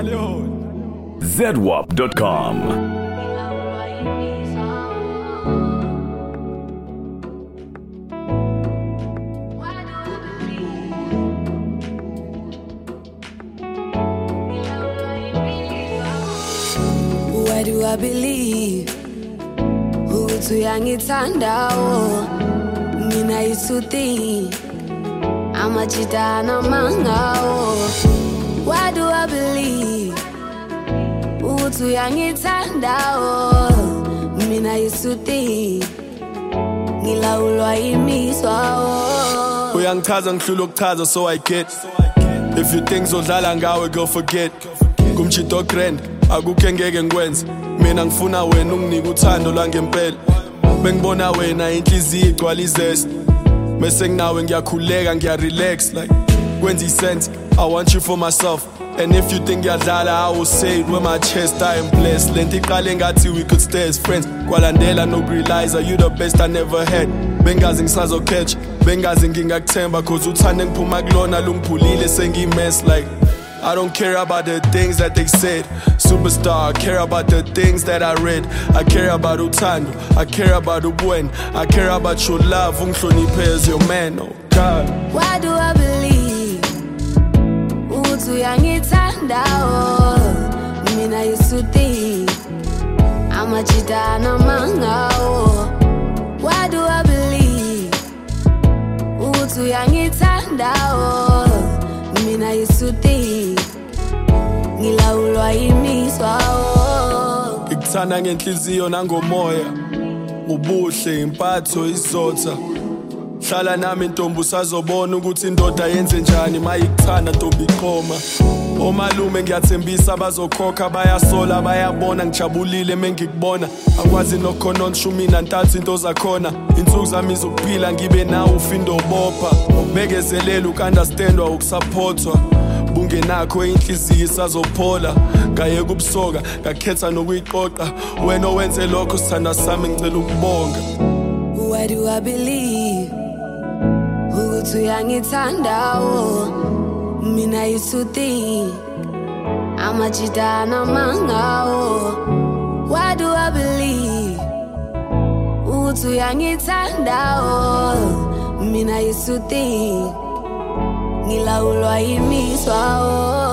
ZWAP.com. Why do I believe ukuthi uyangithanda mina isuthi amajidana mangawo? Why do I believe ukuthi uyangithanda mina isuthi ngilawulwa imizwa? Uyangichaza ngihlula ukuchaza so I get. If you think zodlala ngawe go forget. Kumchito grand akukho engeke ngikwenze. Mina ngifuna wena unginike uthando langempela. Bengibona wena inhliziyo igcwala izest. Mase nginawe ngiyakhuleka ngiyarelax like kwenza isense. I want you for myself. And if you think ngiyadlala I will say it with my chest. I am blessed. Lento iqale ngathi we could stay as friends. Kwalandela no realize you the best I never had. Bengazi ngisazo catch. Bengazi ngingakuthemba cause uthande ngiphuma kulona lungiphulile sengimess like I don't care about the things that they said. Superstar, I care about the things that I read. I care about uthando, I care about ubuen. I care about your love, ungihloniphe as your man, oh God. Why do I believe ukuthi uyangithanda mina isuthi amajidana mangawo? Why do I believe ukuthi uyangithanda mina isuthi ngilawulwa imizwa? Ngikuthanda ngenhliziyo nangomoya, ubuhle impatho izotha. Hlala nami ntombi usazobona ukuthi indoda yenze njani mayikuthanda ntombi iqoma. Omalume ngiyathembisa bazokhokha bayasola bayabona ngijabulile mengikubona. Akwazi nokhona onshumi nantathu into zakhona. Insuku zami zokuphila ngibe nawe ufindo bopha. Ukubekezelela ukunderstandwa ukusupportwa. Bungenakho inhliziyo isazophola. Ngaye kubusoka ngakhetha nokuyiqoqa. Wena owenze lokho sithanda sami ngicela ukubonga. Why do I believe ukuthi uyangithanda mina isuthi amajidana mangawo? Why do I believe ukuthi uyangithanda mina isuthi ngilawulwa imizwa?